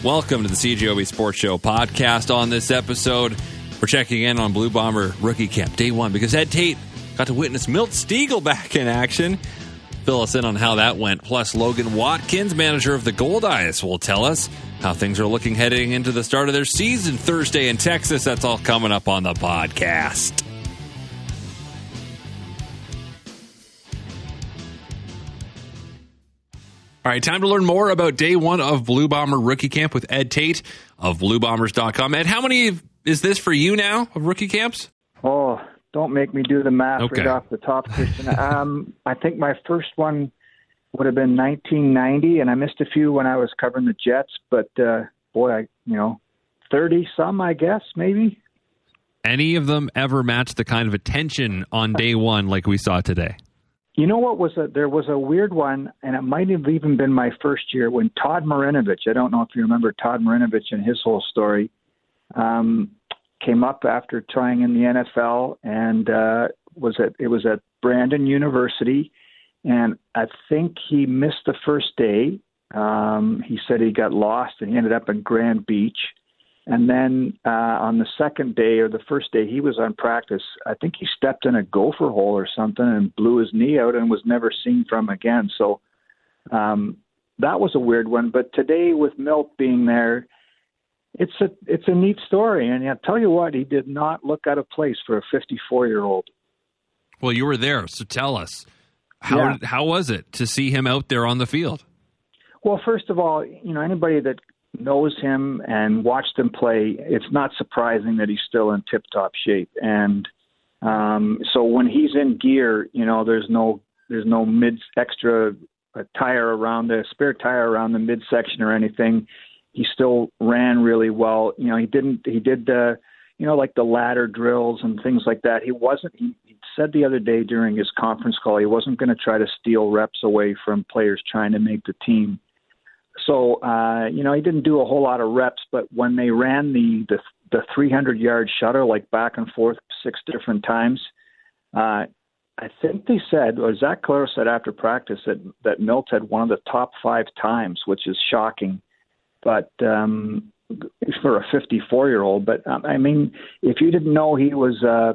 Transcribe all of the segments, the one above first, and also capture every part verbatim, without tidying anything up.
Welcome to the C J O B Sports Show podcast. On this episode, we're checking in on Blue Bomber rookie camp day one because Ed Tate got to witness Milt Stegall back in action. Fill us in on how that went. Plus, Logan Watkins, manager of the Goldeyes, will tell us how things are looking heading into the start of their season Thursday in Texas. That's all coming up on the podcast. All right, time to learn more about day one of Blue Bomber rookie camp with Ed Tate of blue bombers dot com. Ed, how many is this for you now of rookie camps? Oh, don't make me do the math okay. right off the top, Christian. um, I think my first one would have been nineteen ninety, and I missed a few when I was covering the Jets. But, uh, boy, I, you know, thirty-some, I guess, maybe. Any of them ever match the kind of attention on day one like we saw today? You know what was a, there was a weird one, and it might have even been my first year when Todd Marinovich, I don't know if you remember Todd Marinovich and his whole story, um, came up after trying in the N F L and uh, was at, it was at Brandon University, and I think he missed the first day. Um, he said he got lost and he ended up in Grand Beach. And then uh, on the second day or the first day he was on practice, I think he stepped in a gopher hole or something and blew his knee out and was never seen from again. So um, that was a weird one. But today with Milt being there, it's a it's a neat story. And I'll tell you what, he did not look out of place for a fifty-four-year-old. Well, you were there, so tell us. How yeah. did, how was it to see him out there on the field? Well, first of all, you know, anybody that knows him and watched him play, it's not surprising that he's still in tip-top shape. And um, so when he's in gear, you know, there's no there's no mid extra uh, tire around the spare tire around the midsection or anything. He still ran really well. You know, he didn't he did the you know like the ladder drills and things like that. He wasn't. He, he said the other day during his conference call he wasn't going to try to steal reps away from players trying to make the team. So, uh, you know, he didn't do a whole lot of reps, but when they ran the, the, the three hundred yard shuttle, like back and forth six different times, uh, I think they said, or Zach Calero said after practice that, that Milt had one of the top five times, which is shocking. But um, for a fifty-four-year-old, but um, I mean, if you didn't know he was, uh,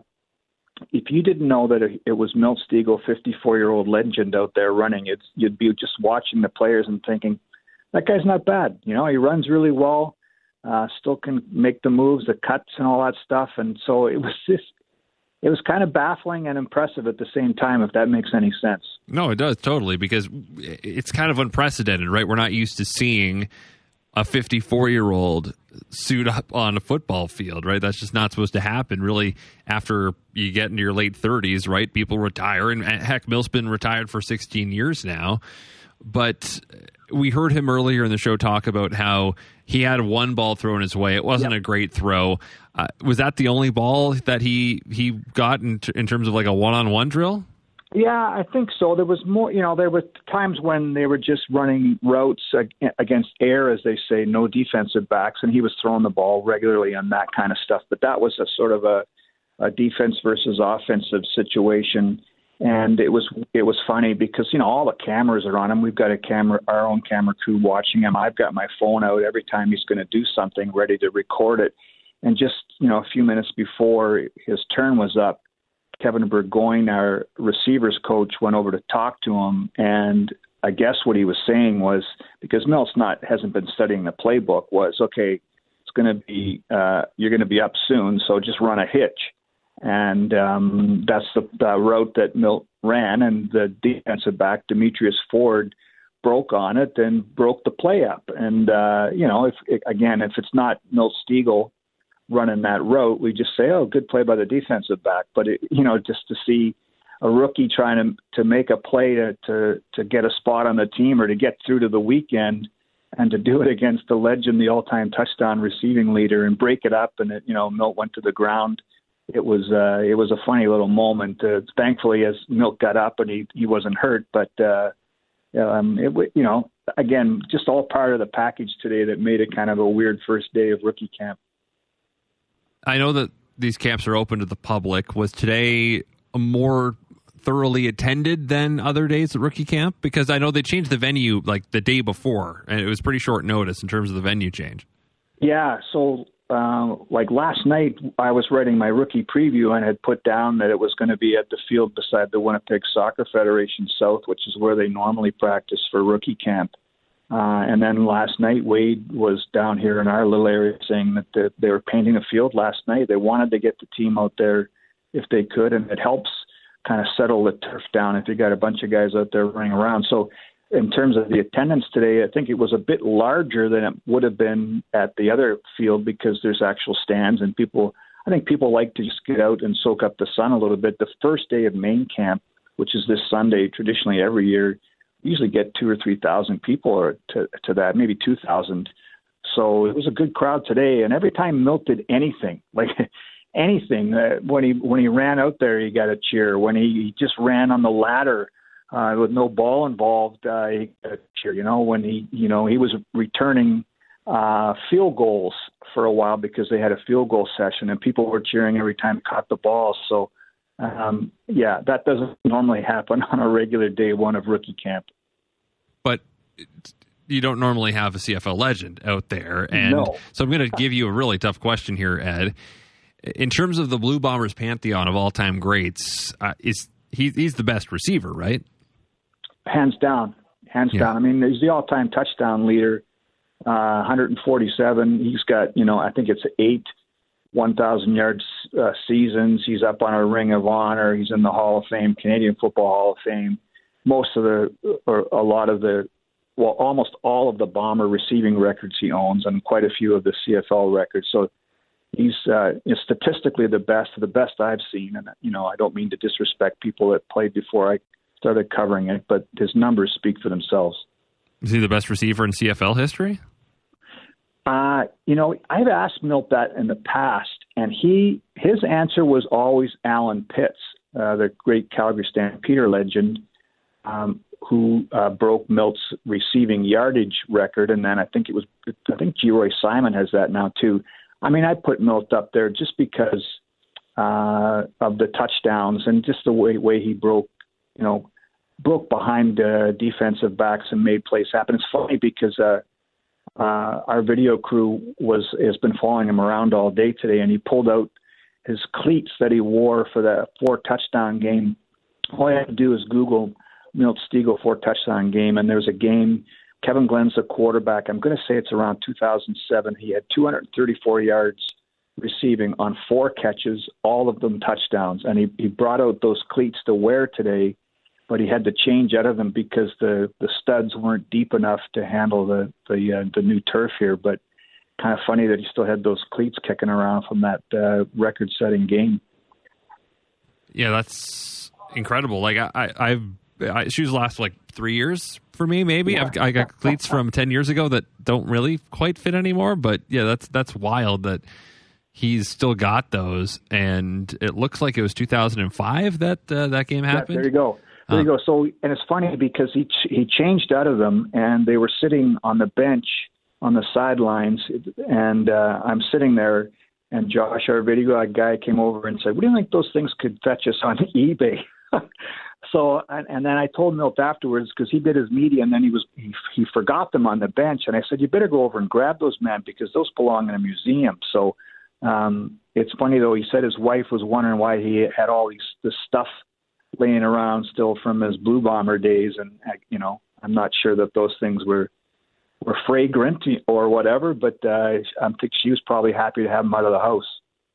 if you didn't know that it was Milt Stegall, fifty-four-year-old legend out there running, it's, you'd be just watching the players and thinking, that guy's not bad. You know, he runs really well, uh, still can make the moves, the cuts and all that stuff. And so it was just, it was kind of baffling and impressive at the same time, if that makes any sense. No, it does, totally, because it's kind of unprecedented, right? We're not used to seeing a fifty-four-year-old suit up on a football field, right? That's just not supposed to happen, really, after you get into your late thirties, right? People retire, and heck, Milt's been retired for sixteen years now. But we heard him earlier in the show talk about how he had one ball thrown his way. It wasn't yep. a great throw. Uh, was that the only ball that he he got in, t- in terms of like a one-on-one drill? Yeah, I think so. There was more, you know, there were times when they were just running routes against air, as they say, no defensive backs, and he was throwing the ball regularly on that kind of stuff. But that was a sort of a, a defense versus offensive situation. And it was it was funny because, you know, all the cameras are on him. We've got a camera, our own camera crew watching him. I've got my phone out every time he's going to do something, ready to record it. And just, you know, a few minutes before his turn was up, Kevin Burgoyne, our receivers coach, went over to talk to him. And I guess what he was saying was, because Milt's not hasn't been studying the playbook, was, okay, it's going to be uh, you're going to be up soon, so just run a hitch. And um, that's the, the route that Milt ran, and the defensive back, Demetrius Ford, broke on it and broke the play up. And, uh, you know, if again, if it's not Milt Stegall running that route, we just say, oh, good play by the defensive back. But, it, you know, just to see a rookie trying to to make a play to, to, to get a spot on the team or to get through to the weekend, and to do it against the legend, the all-time touchdown receiving leader, and break it up, and, it, you know, Milt went to the ground. It was uh, it was a funny little moment. Uh, thankfully, as Milt got up and he, he wasn't hurt, but uh, um, it you know again just all part of the package today that made it kind of a weird first day of rookie camp. I know that these camps are open to the public. Was today a more thoroughly attended than other days at rookie camp? Because I know they changed the venue like the day before, and it was pretty short notice in terms of the venue change. Yeah, so uh, like last night, I was writing my rookie preview and had put down that it was going to be at the field beside the Winnipeg Soccer Federation South, which is where they normally practice for rookie camp. Uh, and then last night, Wade was down here in our little area saying that the, they were painting the field last night. They wanted to get the team out there if they could, and it helps kind of settle the turf down if you got a bunch of guys out there running around. So in terms of the attendance today, I think it was a bit larger than it would have been at the other field because there's actual stands and people, I think people like to just get out and soak up the sun a little bit. The first day of main camp, which is this Sunday, traditionally every year, usually get two or three thousand people or to, to that, maybe two thousand. So it was a good crowd today. And every time Milt did anything, like anything, uh, when he when he ran out there, he got a cheer. When he, he just ran on the ladder uh, with no ball involved, uh, he got a cheer. You know, when he you know he was returning uh, field goals for a while because they had a field goal session, and people were cheering every time he caught the ball. So. Um, yeah, that doesn't normally happen on a regular day one of rookie camp. But you don't normally have a C F L legend out there. And no. So I'm going to give you a really tough question here, Ed. In terms of the Blue Bombers pantheon of all-time greats, uh, is he, he's the best receiver, right? Hands down. Hands yeah. down. I mean, he's the all-time touchdown leader, uh, one hundred forty-seven. He's got, you know, I think it's eight one thousand yards uh, seasons. He's up on a Ring of Honor. He's in the Hall of Fame, Canadian Football Hall of Fame. Most of the, or a lot of the, well, almost all of the Bomber receiving records he owns, and quite a few of the C F L records. So he's uh, statistically the best, the best I've seen. And, you know, I don't mean to disrespect people that played before I started covering it, but his numbers speak for themselves. Is he the best receiver in C F L history? Uh, you know, I've asked Milt that in the past, and he his answer was always Alan Pitts, uh, the great Calgary Stampeder legend, um, who uh, broke Milt's receiving yardage record, and then I think it was I think Geroy Simon has that now too. I mean, I put Milt up there just because uh, of the touchdowns and just the way way he broke, you know, broke behind uh, defensive backs and made plays happen. It's funny because. Uh, Uh, our video crew was has been following him around all day today, and he pulled out his cleats that he wore for the four touchdown game. All you have to do is Google Milt Stegall four touchdown game, and there's a game. Kevin Glenn's the quarterback. I'm going to say it's around two thousand seven. He had two hundred thirty-four yards receiving on four catches, all of them touchdowns, and he, he brought out those cleats to wear today. But he had to change out of them because the, the studs weren't deep enough to handle the the, uh, the new turf here. But kind of funny that he still had those cleats kicking around from that uh, record-setting game. Yeah, that's incredible. Like I, I, I've I, shoes last like three years for me, maybe. Yeah. I've, I got cleats from ten years ago that don't really quite fit anymore. But yeah, that's that's wild that he's still got those, and it looks like it was two thousand five that uh, that game happened. Yeah, there you go. There you go. So, and it's funny because he he changed out of them, and they were sitting on the bench on the sidelines, and uh, I'm sitting there, and Josh, our video guy, came over and said, "What do you think those things could fetch us on eBay?" So, and, and then I told Milt afterwards because he did his media, and then he was he, he forgot them on the bench, and I said, "You better go over and grab those, man, because those belong in a museum." So, um, it's funny though. He said his wife was wondering why he had all these this stuff laying around still from his Blue Bomber days, and you know, I'm not sure that those things were were fragrant or whatever, but uh, I think she was probably happy to have them out of the house.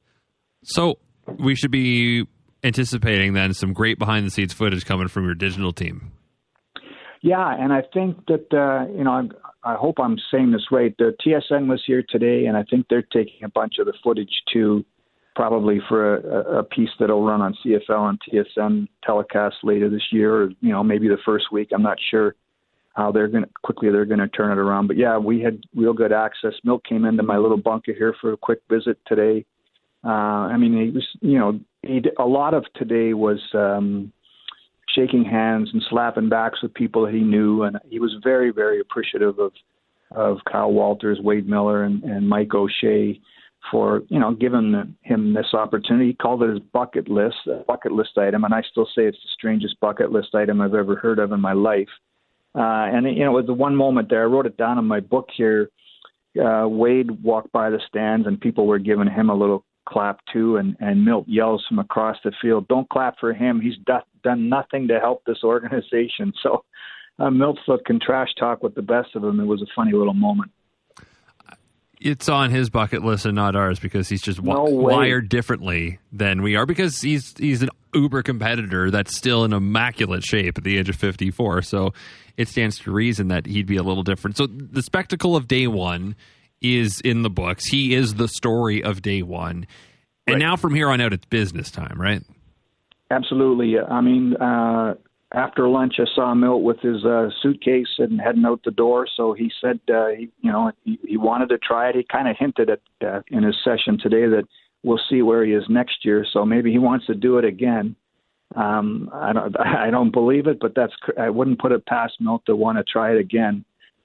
So we should be anticipating then some great behind the scenes footage coming from your digital team. Yeah, and I think that uh, you know, I'm, I hope I'm saying this right. The T S N was here today, and I think they're taking a bunch of the footage too. Probably for a, a piece that'll run on C F L and T S N telecast later this year, or you know, maybe the first week. I'm not sure how they're going to quickly they're going to turn it around. But yeah, we had real good access. Milt came into my little bunker here for a quick visit today. Uh, I mean, he was, you know, he a lot of today was um, shaking hands and slapping backs with people that he knew, and he was very, very appreciative of of Kyle Walters, Wade Miller, and, and Mike O'Shea. for, you know, giving him this opportunity. He called it his bucket list, a bucket list item, and I still say it's the strangest bucket list item I've ever heard of in my life. Uh, and, you know, it was the one moment there. I wrote it down in my book here. Uh, Wade walked by the stands, and people were giving him a little clap too, and, and Milt yells from across the field, "Don't clap for him. He's do- done nothing to help this organization." So uh, Milt can trash talk with the best of them. It was a funny little moment. It's on his bucket list and not ours because he's just no w- wired differently than we are, because he's he's an uber competitor that's still in immaculate shape at the age of fifty-four. So it stands to reason that he'd be a little different. So the spectacle of day one is in the books. He is the story of day one. And right. Now from here on out, it's business time, right? Absolutely. I mean, uh, after lunch, I saw Milt with his uh, suitcase and heading out the door. So he said, uh, he, you know, he, he wanted to try it. He kind of hinted at uh, in his session today that we'll see where he is next year. So maybe he wants to do it again. Um, I don't, I don't believe it, but that's, I wouldn't put it past Milt to want to try it again.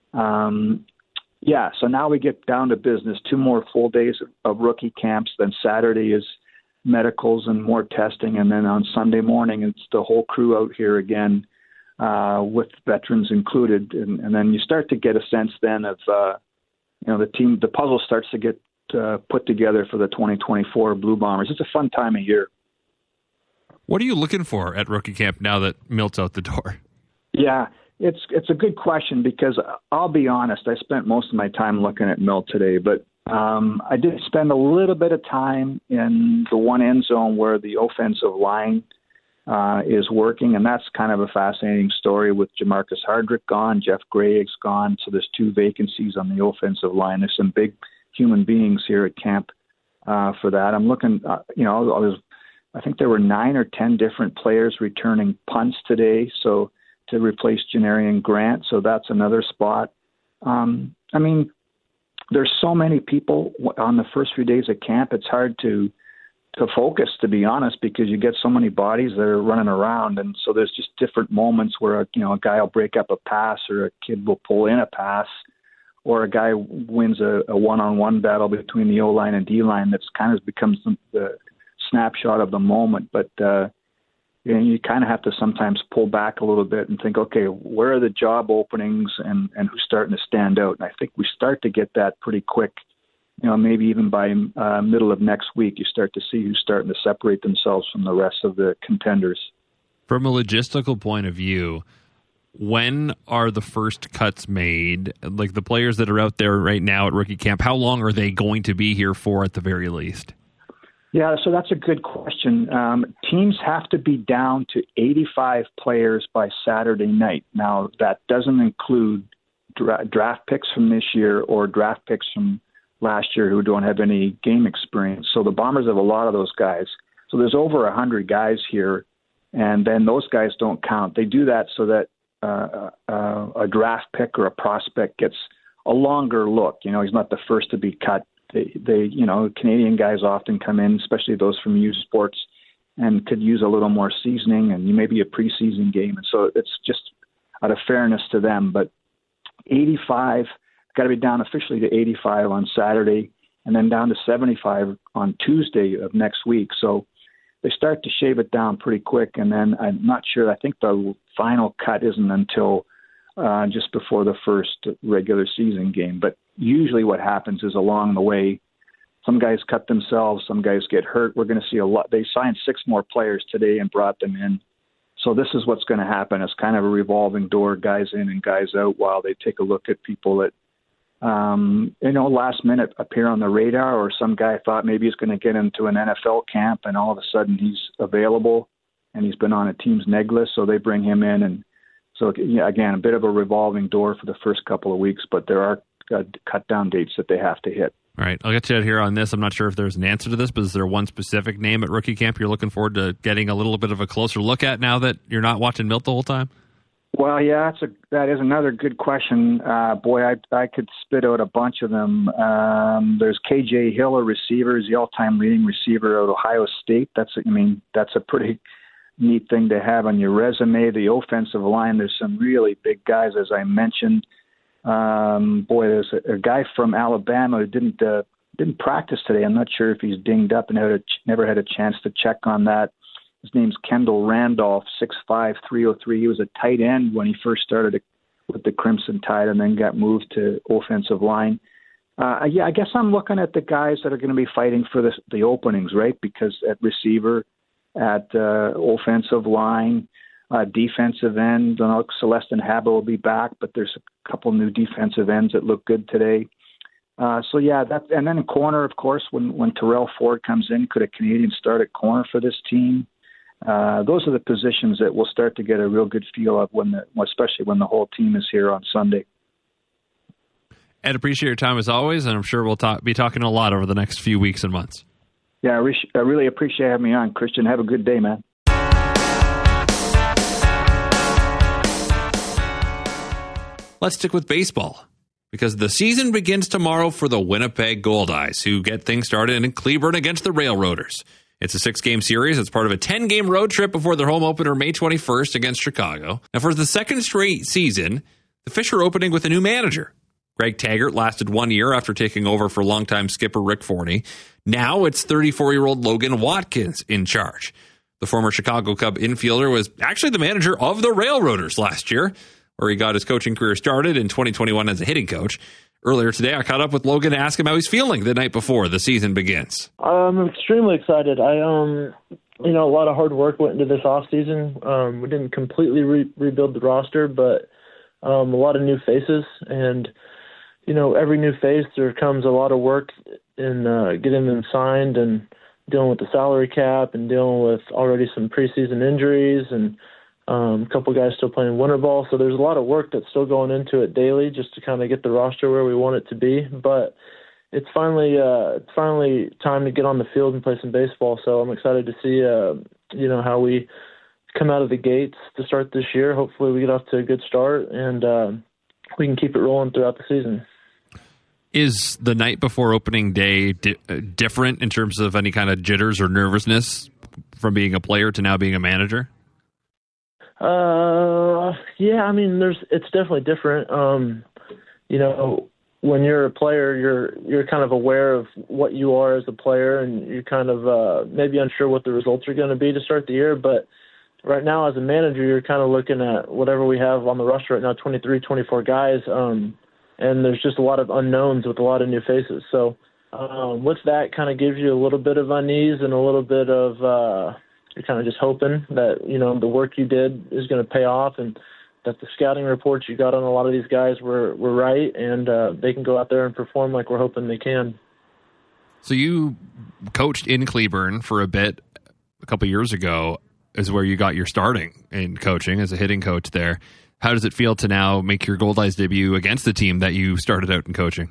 Um, yeah. So now we get down to business. Two more full days of, of rookie camps. Then Saturday is medicals and more testing, and then on Sunday morning it's the whole crew out here again, uh, with veterans included, and, and then you start to get a sense then of uh, you know the team. The puzzle starts to get uh, put together for the twenty twenty-four Blue Bombers. It's a fun time of year. What are you looking for at rookie camp now that Milt's out the door? Yeah, it's it's a good question, because I'll be honest, I spent most of my time looking at Milt today, but Um, I did spend a little bit of time in the one end zone where the offensive line uh, is working, and that's kind of a fascinating story with Jamarcus Hardrick gone, Jeff Gray's gone, so there's two vacancies on the offensive line. There's some big human beings here at camp uh, for that. I'm looking, uh, you know, I, was, I think there were nine or ten different players returning punts today, so to replace Janarian Grant, so that's another spot. Um, I mean, there's so many people on the first few days of camp, it's hard to to focus, to be honest, because you get so many bodies that are running around. And so there's just different moments where, you know, a guy will break up a pass, or a kid will pull in a pass, or a guy wins a, a one-on-one battle between the O-line and D-line. That's kind of becomes the, the snapshot of the moment. But uh, you know, you kind of have to sometimes pull back a little bit and think, okay, where are the job openings and, and who's starting to stand out? And I think we start to get that pretty quick. You know, maybe even by uh, middle of next week, you start to see who's starting to separate themselves from the rest of the contenders. From a logistical point of view, when are the first cuts made? Like the players that are out there right now at rookie camp, how long are they going to be here for at the very least? Yeah, so that's a good question. Um, teams have to be down to eighty-five players by Saturday night. Now, that doesn't include dra- draft picks from this year or draft picks from last year who don't have any game experience. So the Bombers have a lot of those guys. So there's over one hundred guys here, and then those guys don't count. They do that so that uh, uh, a draft pick or a prospect gets a longer look. You know, he's not the first to be cut. They, they, you know, Canadian guys often come in, especially those from U Sports, and could use a little more seasoning and maybe a preseason game. And so it's just out of fairness to them. But eighty-five, got to be down officially to eighty-five on Saturday, and then down to seventy-five on Tuesday of next week. So they start to shave it down pretty quick. And then I'm not sure, I think the final cut isn't until uh, just before the first regular season game. But usually what happens is along the way, some guys cut themselves, some guys get hurt. We're going to see a lot. They signed six more players today and brought them in. So this is what's going to happen. It's kind of a revolving door, guys in and guys out, while they take a look at people that, um, you know, last minute appear on the radar, or some guy thought maybe he's going to get into an N F L camp and all of a sudden he's available and he's been on a team's neg list. So they bring him in. And so, yeah, again, a bit of a revolving door for the first couple of weeks, but there are uh, cut down dates that they have to hit. All right, I'll get you out here on this. I'm not sure if there's an answer to this, but is there one specific name at rookie camp you're looking forward to getting a little bit of a closer look at now that you're not watching Milt the whole time? Well, yeah, that's a, that is another good question. Uh, boy, I I could spit out a bunch of them. Um, there's K J Hill, a receiver, is the all-time leading receiver at Ohio State. That's a, I mean, that's a pretty neat thing to have on your resume. The offensive line, there's some really big guys, as I mentioned. Um, boy, there's a, a guy from Alabama who didn't uh, didn't practice today. I'm not sure if he's dinged up and never, never had a chance to check on that. His name's Kendall Randolph, six five, three oh three. He was a tight end when he first started with the Crimson Tide and then got moved to offensive line. Uh, yeah, I guess I'm looking at the guys that are going to be fighting for this, the openings, right? Because at receiver, at uh, offensive line, uh, defensive end, I know Celestin Habba will be back, but there's a couple new defensive ends that look good today. Uh, so, yeah, that, and then in corner, of course, when, when Terrell Ford comes in, could a Canadian start at corner for this team? Uh, those are the positions that we'll start to get a real good feel of, when the, especially when the whole team is here on Sunday. Ed, appreciate your time as always, and I'm sure we'll talk, be talking a lot over the next few weeks and months. Yeah, I, re- I really appreciate having me on, Christian. Have a good day, man. Let's stick with baseball, because the season begins tomorrow for the Winnipeg Goldeyes, who get things started in Cleburne against the Railroaders. It's a six-game series. It's part of a ten-game road trip before their home opener May twenty-first against Chicago. Now, for the second straight season, the Fish are opening with a new manager. Greg Taggart lasted one year after taking over for longtime skipper Rick Forney. Now it's thirty-four-year-old Logan Watkins in charge. The former Chicago Cub infielder was actually the manager of the Railroaders last year, where he got his coaching career started in twenty twenty-one as a hitting coach. Earlier today, I caught up with Logan to ask him how he's feeling the night before the season begins. I'm extremely excited. I, um, you know, a lot of hard work went into this offseason. Um, we didn't completely re- rebuild the roster, but um, a lot of new faces. And, you know, every new face, there comes a lot of work in uh, getting them signed and dealing with the salary cap and dealing with already some preseason injuries and Um, a couple guys still playing winter ball, so there's a lot of work that's still going into it daily just to kind of get the roster where we want it to be. But it's finally uh, it's finally time to get on the field and play some baseball. So I'm excited to see uh, you know how we come out of the gates to start this year. Hopefully we get off to a good start and uh, we can keep it rolling throughout the season. Is the night before opening day di- different in terms of any kind of jitters or nervousness from being a player to now being a manager? Uh, yeah, I mean, there's, it's definitely different. Um, you know, when you're a player, you're, you're kind of aware of what you are as a player and you're kind of, uh, maybe unsure what the results are going to be to start the year. But right now as a manager, you're kind of looking at whatever we have on the roster right now, twenty-three, twenty-four guys. Um, and there's just a lot of unknowns with a lot of new faces. So, um, with that kind of gives you a little bit of unease and a little bit of, uh, you're kind of just hoping that, you know, the work you did is going to pay off and that the scouting reports you got on a lot of these guys were, were right and uh, they can go out there and perform like we're hoping they can. So you coached in Cleburne for a bit a couple years ago is where you got your starting in coaching as a hitting coach there. How does it feel to now make your Goldeyes debut against the team that you started out in coaching?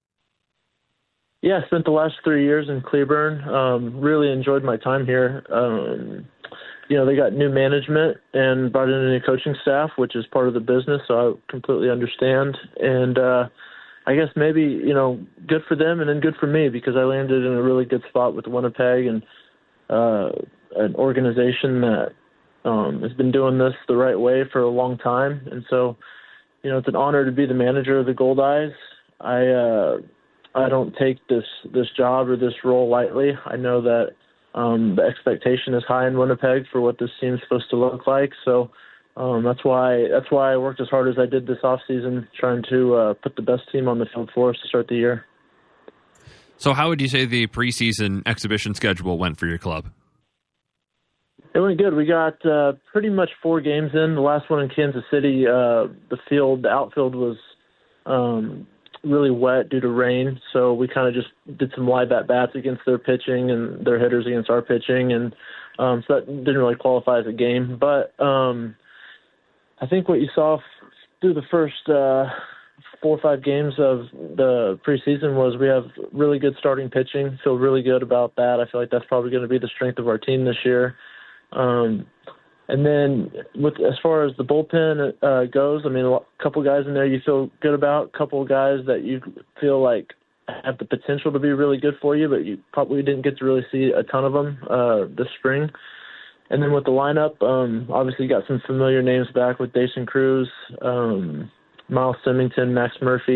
Yeah, I spent the last three years in Cleburne. Um, really enjoyed my time here. Um, you know, they got new management and brought in a new coaching staff, which is part of the business, so I completely understand. And uh, I guess maybe, you know, good for them and then good for me because I landed in a really good spot with Winnipeg and uh, an organization that um, has been doing this the right way for a long time. And so, you know, it's an honor to be the manager of the Goldeyes. I uh, I don't take this, this job or this role lightly. I know that um, the expectation is high in Winnipeg for what this team is supposed to look like. So um, that's why that's why I worked as hard as I did this offseason, trying to uh, put the best team on the field for us to start the year. So how would you say the preseason exhibition schedule went for your club? It went good. We got uh, pretty much four games in. The last one in Kansas City, uh, the field, the outfield was um, really wet due to rain, so we kind of just did some live at-bats against their pitching and their hitters against our pitching, and um, so that didn't really qualify as a game. But um, I think what you saw f- through the first uh, four or five games of the preseason was we have really good starting pitching. Feel really good about that. I feel like that's probably going to be the strength of our team this year. Um, and then with as far as the bullpen uh, goes, I mean, a couple guys in there you feel good about, a couple guys that you feel like have the potential to be really good for you, but you probably didn't get to really see a ton of them uh, this spring. And then with the lineup, um, obviously you got some familiar names back with Dason Cruz, um, Miles Symington, Max Murphy.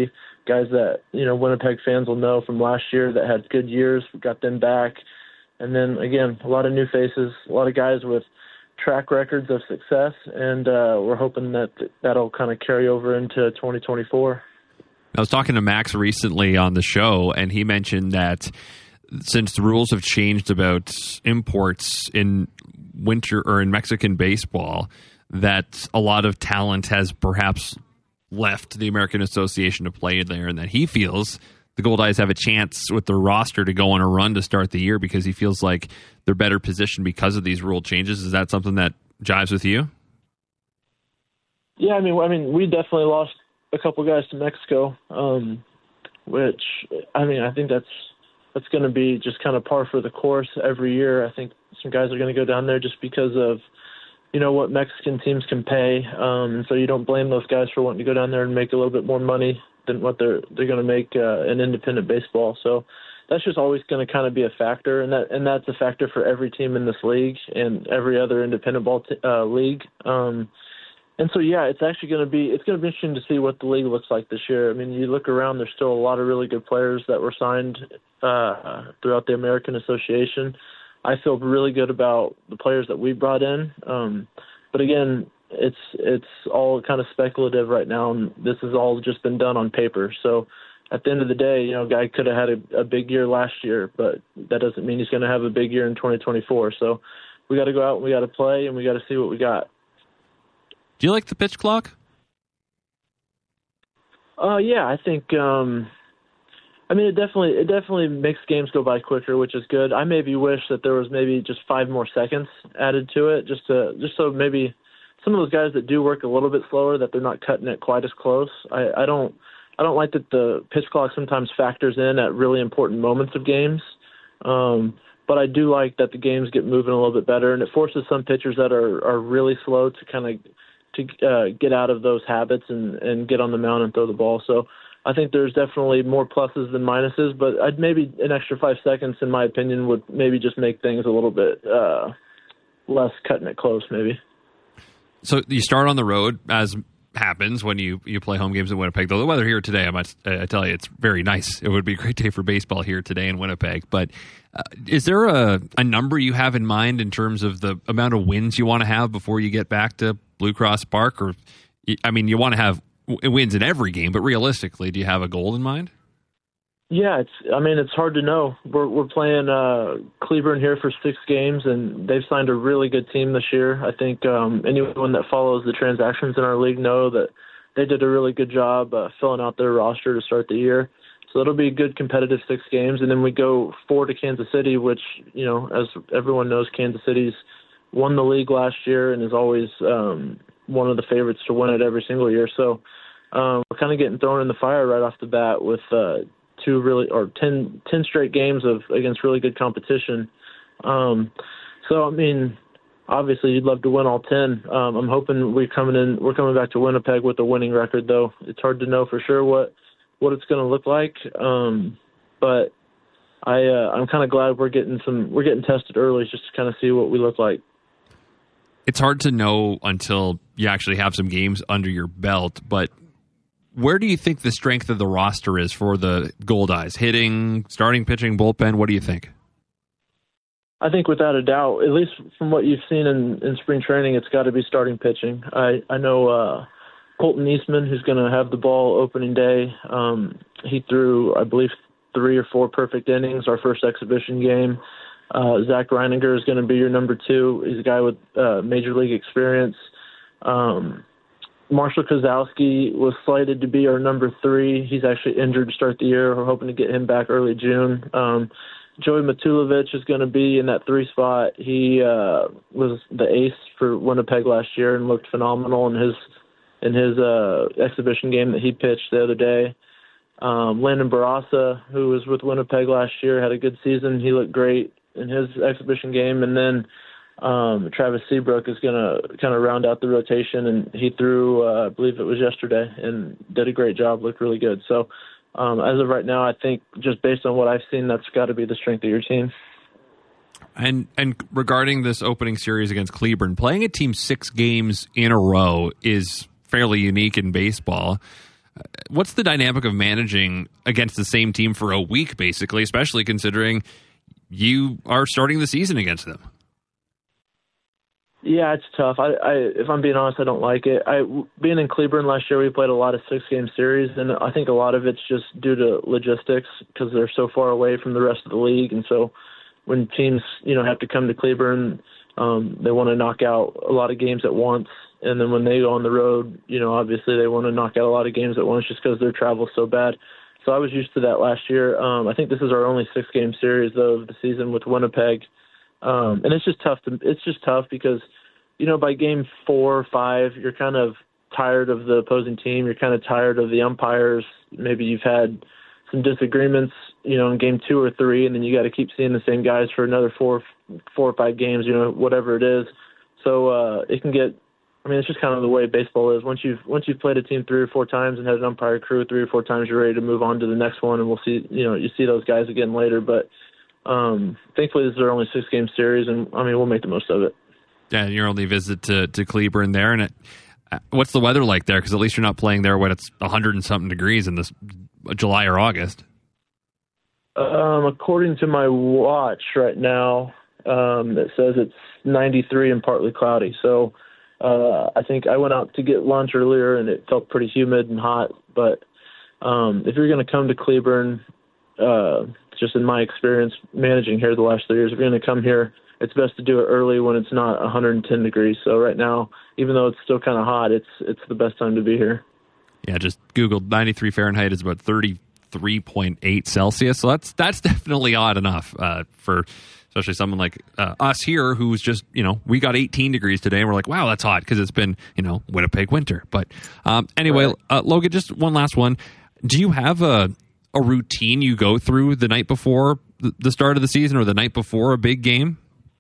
guys that, you know, Winnipeg fans will know from last year that had good years. We got them back. And then, again, a lot of new faces, a lot of guys with track records of success, and uh, we're hoping that that'll kind of carry over into twenty twenty-four. I was talking to Max recently on the show, and he mentioned that since the rules have changed about imports in winter or in Mexican baseball, that a lot of talent has perhaps left the American Association to play there, and that he feels the Goldeyes have a chance with their roster to go on a run to start the year because he feels like they're better positioned because of these rule changes. Is that something that jives with you? Yeah, I mean, I mean, we definitely lost a couple guys to Mexico, um, which, I mean, I think that's that's going to be just kind of par for the course every year. I think some guys are going to go down there just because of, you know, what Mexican teams can pay. Um, so you don't blame those guys for wanting to go down there and make a little bit more money than what they're they're going to make uh, in independent baseball. So that's just always going to kind of be a factor, and that and that's a factor for every team in this league and every other independent ball t- uh, league. Um, and so yeah, it's actually going to be it's going to be interesting to see what the league looks like this year. I mean, you look around, there's still a lot of really good players that were signed uh, throughout the American Association. I feel really good about the players that we brought in, um, but again, it's it's all kind of speculative right now, and this has all just been done on paper. So at the end of the day, you know, a guy could have had a, a big year last year, but that doesn't mean he's going to have a big year in twenty twenty-four. So we got to go out and we got to play, and we got to see what we got. Do you like the pitch clock? Uh, yeah, I think. Um, I mean, it definitely it definitely makes games go by quicker, which is good. I maybe wish that there was maybe just five more seconds added to it, just to just so maybe some of those guys that do work a little bit slower, that they're not cutting it quite as close. I, I don't I don't like that the pitch clock sometimes factors in at really important moments of games. Um, but I do like that the games get moving a little bit better, and it forces some pitchers that are, are really slow to kind of to uh, get out of those habits and, and get on the mound and throw the ball. So I think there's definitely more pluses than minuses, but I'd maybe an extra five seconds, in my opinion, would maybe just make things a little bit uh, less cutting it close, maybe. So you start on the road, as happens when you, you play home games in Winnipeg. Though the weather here today, I must I tell you, it's very nice. It would be a great day for baseball here today in Winnipeg. But uh, is there a, a number you have in mind in terms of the amount of wins you want to have before you get back to Blue Cross Park? Or, I mean, you want to have wins in every game, but realistically, do you have a goal in mind? Yeah, it's. I mean, it's hard to know. We're we're playing uh, Cleburne here for six games, and they've signed a really good team this year. I think um, anyone that follows the transactions in our league know that they did a really good job uh, filling out their roster to start the year. So it'll be a good competitive six games, and then we go four to Kansas City, which, you know, as everyone knows, Kansas City's won the league last year and is always um, one of the favorites to win it every single year. So um, we're kind of getting thrown in the fire right off the bat with uh, two really or ten, ten straight games of against really good competition. Um, so I mean, obviously you'd love to win all ten. Um, I'm hoping we're coming in. We're coming back to Winnipeg with a winning record, though. It's hard to know for sure what what it's going to look like. Um, but I uh, I'm kind of glad we're getting some we're getting tested early just to kind of see what we look like. It's hard to know until you actually have some games under your belt, but where do you think the strength of the roster is for the Goldeyes? Hitting, starting pitching, bullpen, what do you think? I think without a doubt, at least from what you've seen in, in spring training, it's got to be starting pitching. I, I know uh, Colton Eastman, who's going to have the ball opening day. Um, he threw, I believe, three or four perfect innings, our first exhibition game. Uh, Zach Reininger is going to be your number two. He's a guy with uh, major league experience. Um, Marshall Kozlowski was slated to be our number three. He's actually injured to start the year. We're hoping to get him back early June. Um, Joey Matulovic is going to be in that three spot. He uh, was the ace for Winnipeg last year and looked phenomenal in his in his uh, exhibition game that he pitched the other day. Um, Landon Barassa, who was with Winnipeg last year, had a good season. He looked great in his exhibition game. And then um, Travis Seabrook is going to kind of round out the rotation, and he threw, uh, I believe it was yesterday, and did a great job, looked really good. So um, as of right now, I think just based on what I've seen, that's got to be the strength of your team. And and regarding this opening series against Cleburne, playing a team six games in a row is fairly unique in baseball. What's the dynamic of managing against the same team for a week, basically, especially considering you are starting the season against them? Yeah, it's tough. I, I, if I'm being honest, I don't like it. I, being in Cleburne last year, we played a lot of six-game series, and I think a lot of it's just due to logistics because they're so far away from the rest of the league. And so when teams, you know, have to come to Cleburne, um, they want to knock out a lot of games at once. And then when they go on the road, you know, obviously they want to knock out a lot of games at once just because their travel's so bad. So I was used to that last year. Um, I think this is our only six-game series, though, of the season with Winnipeg. Um, and it's just tough to, it's just tough because, you know, by game four or five, you're kind of tired of the opposing team. You're kind of tired of the umpires. Maybe you've had some disagreements, you know, in game two or three, and then you got to keep seeing the same guys for another four, four or five games, you know, whatever it is. So uh, it can get, I mean, it's just kind of the way baseball is. Once you've, once you've played a team three or four times and had an umpire crew three or four times, you're ready to move on to the next one, and we'll see, you know, you see those guys again later. But um, thankfully, this is our only six-game series, and, I mean, we'll make the most of it. Yeah, your only visit to, to Cleburne there. And it, what's the weather like there? Because at least you're not playing there when it's one hundred and something degrees in this July or August. Um, according to my watch right now, um, it says it's ninety-three and partly cloudy. So uh, I think I went out to get lunch earlier, and it felt pretty humid and hot. But um, if you're going to come to Cleburne, uh, just in my experience managing here the last three years, if you're going to come here, it's best to do it early when it's not one hundred ten degrees. So right now, even though it's still kind of hot, it's it's the best time to be here. Yeah, just Googled ninety-three Fahrenheit is about thirty-three point eight Celsius. So that's that's definitely odd enough uh, for especially someone like uh, us here who's just, you know, we got eighteen degrees today and we're like, wow, that's hot because it's been, you know, Winnipeg winter. But um, anyway, right. uh, Logan, just one last one. Do you have a, a routine you go through the night before the start of the season or the night before a big game?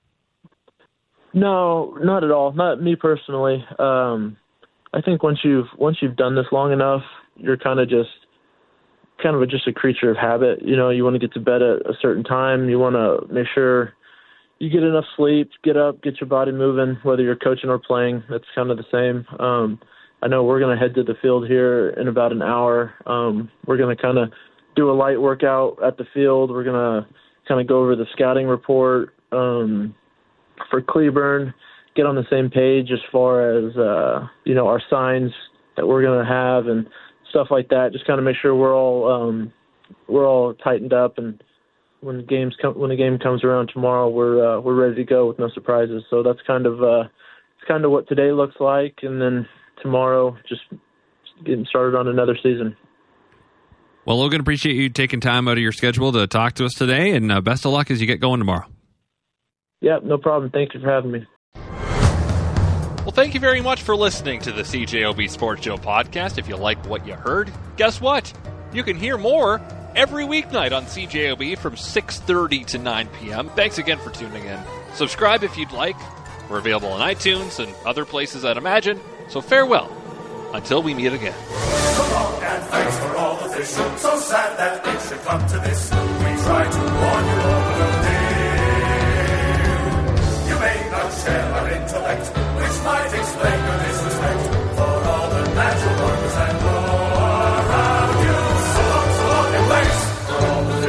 No, not at all. Not me personally. Um, I think once you've once you've done this long enough, you're kind of just kind of a, just a creature of habit. You know, you want to get to bed at a certain time. You want to make sure you get enough sleep, get up, get your body moving. Whether you're coaching or playing, that's kind of the same. Um, I know we're going to head to the field here in about an hour. Um, we're going to kind of do a light workout at the field. We're going to kind of go over the scouting report. Um, for Cleburne, get on the same page as far as, uh, you know, our signs that we're going to have and stuff like that. Just kind of make sure we're all, um, we're all tightened up. And when the games come, when the game comes around tomorrow, we're, uh, we're ready to go with no surprises. So that's kind of, uh, it's kind of what today looks like. And then tomorrow, just getting started on another season. Well, Logan, appreciate you taking time out of your schedule to talk to us today, and uh, best of luck as you get going tomorrow. Yeah, no problem. Thank you for having me. Well, thank you very much for listening to the C J O B Sports Show podcast. If you like what you heard, guess what? You can hear more every weeknight on C J O B from six thirty to nine p.m. Thanks again for tuning in. Subscribe if you'd like. We're available on iTunes and other places, I'd imagine. So farewell until we meet again. So long and thanks for all the fish. So sad that it should come to this. We try to warn you over the day. You may not share our intellect, which might explain your disrespect for all the natural wonders and more around you. So long, so long, and thanks for all the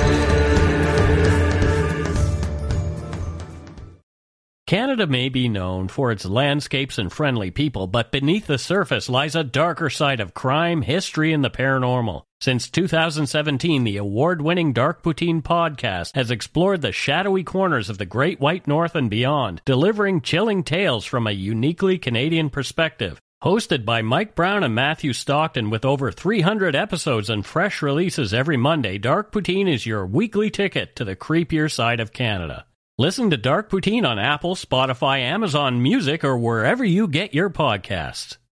Canada may be known for its landscapes and friendly people, but beneath the surface lies a darker side of crime, history, and the paranormal. Since two thousand seventeen, the award-winning Dark Poutine podcast has explored the shadowy corners of the Great White North and beyond, delivering chilling tales from a uniquely Canadian perspective. Hosted by Mike Brown and Matthew Stockton with over three hundred episodes and fresh releases every Monday, Dark Poutine is your weekly ticket to the creepier side of Canada. Listen to Dark Poutine on Apple, Spotify, Amazon Music, or wherever you get your podcasts.